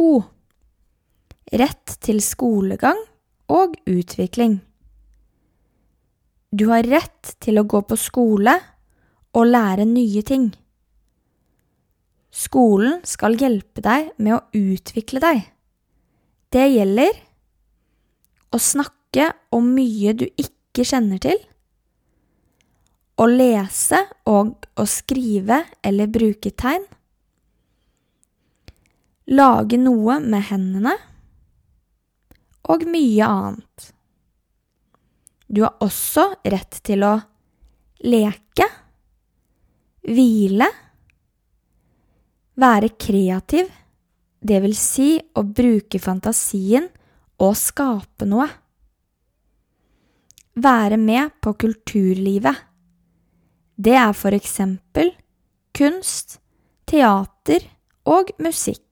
2. Rett til skolegang og utvikling. Du har rett til å gå på skole og lære nye ting. Skolen skal hjelpe deg med å utvikle deg. Det gjelder å snakke om mye du ikke kjenner til, å lese og å skrive eller bruke tegn, lage noe med hendene, og mye annet. Du har også rett til å leke, hvile, være kreativ, det vil si å bruke fantasien og skape noe. Være med på kulturlivet. Det er for eksempel kunst, teater og musikk.